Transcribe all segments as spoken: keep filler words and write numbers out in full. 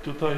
Tutaj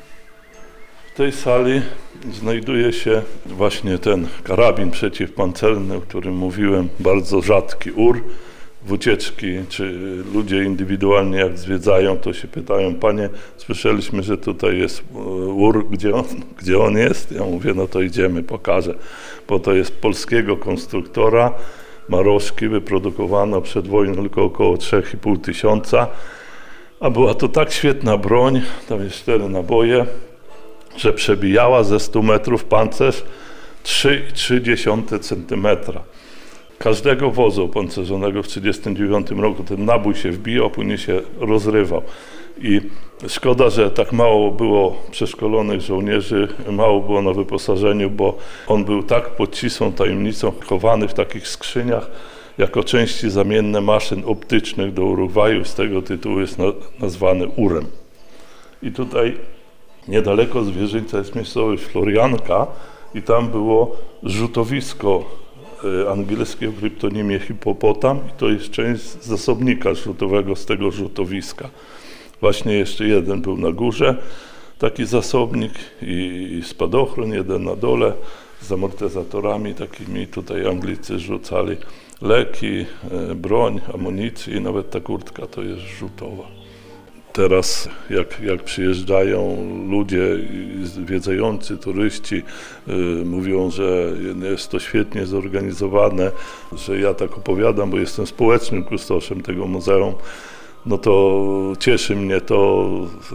w tej sali znajduje się właśnie ten karabin przeciwpancerny, o którym mówiłem, bardzo rzadki ur. W ucieczki, czy ludzie indywidualnie jak zwiedzają, to się pytają: panie, słyszeliśmy, że tutaj jest ur, gdzie on, gdzie on jest? Ja mówię: no to idziemy, pokażę, bo to jest polskiego konstruktora, Maroszki, wyprodukowano przed wojną tylko około trzy i pół tysiąca, a była to tak świetna broń, tam jest cztery naboje, że przebijała ze stu metrów pancerz trzy przecinek trzy centymetra. Każdego wozu opancerzonego w tysiąc dziewięćset trzydziestym dziewiątym roku ten nabój się wbijał, później się rozrywał. I szkoda, że tak mało było przeszkolonych żołnierzy, mało było na wyposażeniu, bo on był tak pod ścisłą tajemnicą chowany w takich skrzyniach jako części zamienne maszyn optycznych do Urugwaju. Z tego tytułu jest na, nazwany urem. I tutaj niedaleko Zwierzyńca jest miejscowość Florianka i tam było rzutowisko angielskie o kryptonimie Hipopotam i to jest część zasobnika rzutowego z tego rzutowiska. Właśnie jeszcze jeden był na górze, taki zasobnik i spadochron, jeden na dole z amortyzatorami takimi. Tutaj Anglicy rzucali leki, broń, amunicję i nawet ta kurtka to jest rzutowa. Teraz jak, jak przyjeżdżają ludzie zwiedzający, turyści, yy, mówią, że jest to świetnie zorganizowane, że ja tak opowiadam, bo jestem społecznym kustoszem tego muzeum, no to cieszy mnie to,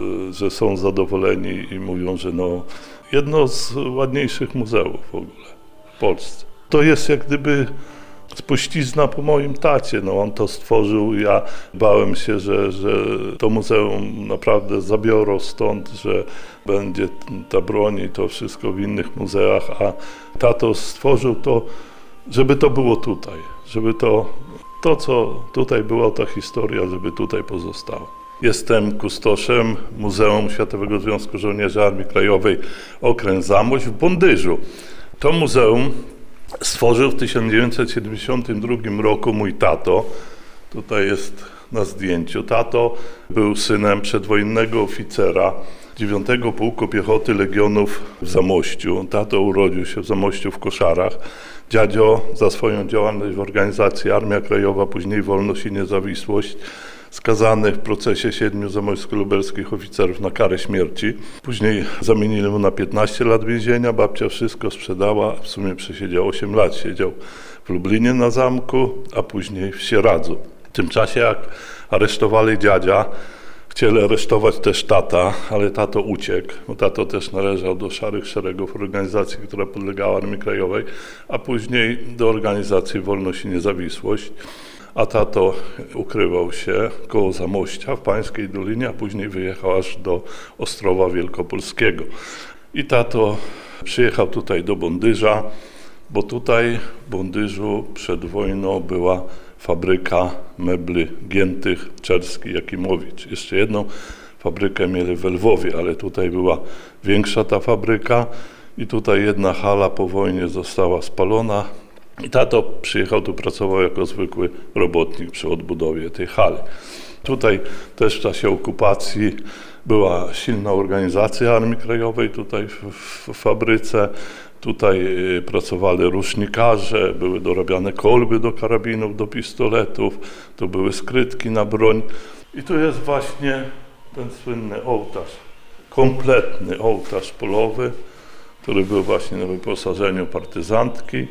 że są zadowoleni i mówią, że no jedno z ładniejszych muzeów w ogóle w Polsce. To jest jak gdyby spuścizna po moim tacie, no on to stworzył, ja bałem się, że, że to muzeum naprawdę zabiorą stąd, że będzie ta broń i to wszystko w innych muzeach, a tato stworzył to, żeby to było tutaj, żeby to, to co tutaj była ta historia, żeby tutaj pozostało. Jestem kustoszem Muzeum Światowego Związku Żołnierzy Armii Krajowej okręg Zamość w Bondyżu. To muzeum stworzył w tysiąc dziewięćset siedemdziesiątym drugim roku mój tato. Tutaj jest na zdjęciu. Tato był synem przedwojennego oficera dziewiątego Pułku Piechoty Legionów w Zamościu. Tato urodził się w Zamościu w Koszarach. Dziadzio za swoją działalność w organizacji Armia Krajowa, później Wolność i Niezawisłość, skazany w procesie siedmiu zamośsko-lubelskich oficerów na karę śmierci. Później zamienili mu na piętnaście lat więzienia, babcia wszystko sprzedała, w sumie przesiedział osiem lat, siedział w Lublinie na zamku, a później w Sieradzu. W tym czasie jak aresztowali dziadzia, chcieli aresztować też tata, ale tato uciekł, bo tato też należał do szarych szeregów organizacji, która podlegała Armii Krajowej, a później do organizacji Wolność i Niezawisłość. A tato ukrywał się koło Zamościa w Pańskiej Dolinie, a później wyjechał aż do Ostrowa Wielkopolskiego. I tato przyjechał tutaj do Bondyża, bo tutaj w Bondyżu przed wojną była fabryka mebli Giętych, Czerski, Jakimowicz. Jeszcze jedną fabrykę mieli w Lwowie, ale tutaj była większa ta fabryka i tutaj jedna hala po wojnie została spalona. I tato przyjechał tu, pracował jako zwykły robotnik przy odbudowie tej hali. Tutaj też w czasie okupacji była silna organizacja Armii Krajowej tutaj w, w fabryce. Tutaj pracowali rusznikarze, były dorabiane kolby do karabinów, do pistoletów, tu były skrytki na broń. I tu jest właśnie ten słynny ołtarz, kompletny ołtarz polowy, który był właśnie na wyposażeniu partyzantki.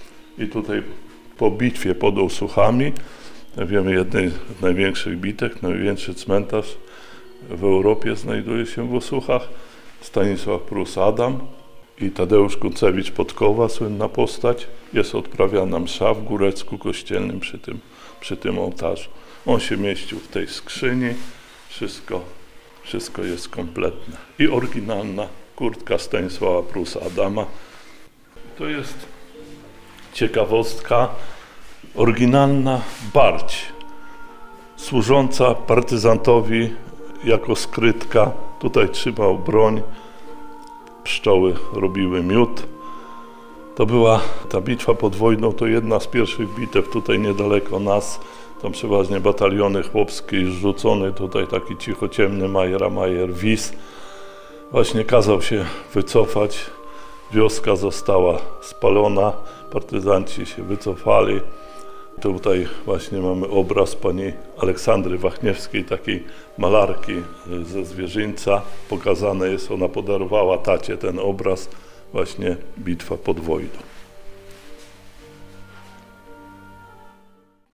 I tutaj po bitwie pod Ołsuchami, jak wiemy, jednej z największych bitew, największy cmentarz w Europie znajduje się w Osuchach, Stanisław Prus-Adam i Tadeusz Kuncewicz-Podkowa, słynna postać, jest odprawiana msza w Górecku Kościelnym przy tym, przy tym ołtarzu. On się mieścił w tej skrzyni, wszystko, wszystko jest kompletne. I oryginalna kurtka Stanisława Prus-Adama. To jest ciekawostka, oryginalna barć, służąca partyzantowi jako skrytka. Tutaj trzymał broń, pszczoły robiły miód. To była ta bitwa pod wojną, to jedna z pierwszych bitew tutaj niedaleko nas. Tam przeważnie bataliony chłopskie rzucony, tutaj taki cichociemny Majera Majer Wis. właśnie kazał się wycofać. Wioska została spalona, partyzanci się wycofali. Tutaj właśnie mamy obraz pani Aleksandry Wachniewskiej, takiej malarki ze Zwierzyńca. Pokazane jest, ona podarowała tacie ten obraz, właśnie bitwa pod Wojną.